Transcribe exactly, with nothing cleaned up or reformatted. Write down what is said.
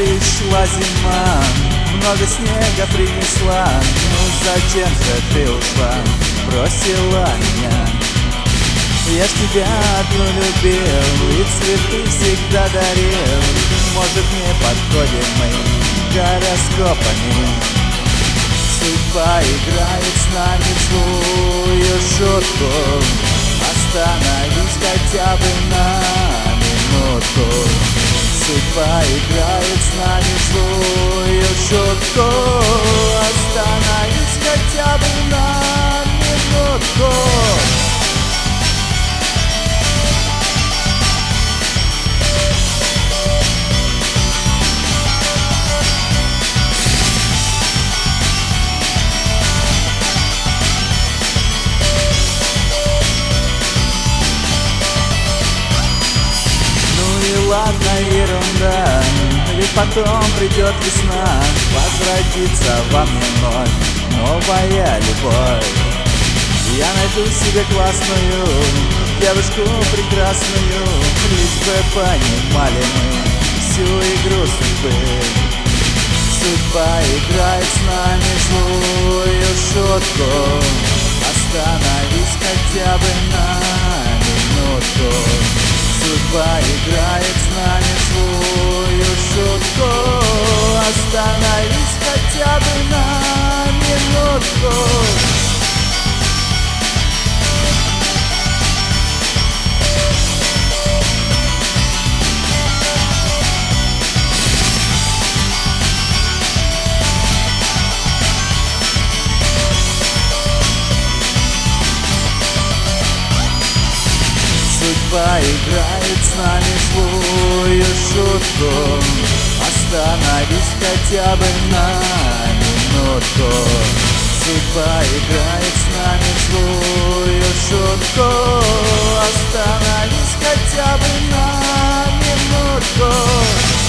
пришла зима, много снега принесла. Ну зачем же ты ушла, бросила меня? Я ж тебя одну любил и цветы всегда дарил. Может, не подходим мы гороскопами? Судьба играет с нами злую шутку. Остановись хотя бы на минутку. Судьба играет с нами злую шутку. Остановись хотя бы на минутку. Ладно, ерунда, ведь потом придет весна, возвратится во мне вновь новая любовь. Я найду себе классную девушку прекрасную, лишь бы понимали мы всю игру судьбы. Судьба играет с нами злую шутку. Остановись хотя бы на минутку. Судьба играет с нами злую шутку. Остановись хотя бы на минутку. Судьба играет с нами злую шутку. Остановись хотя бы на минутку. Судьба играет с нами злую шутку. Остановись хотя бы на минутку.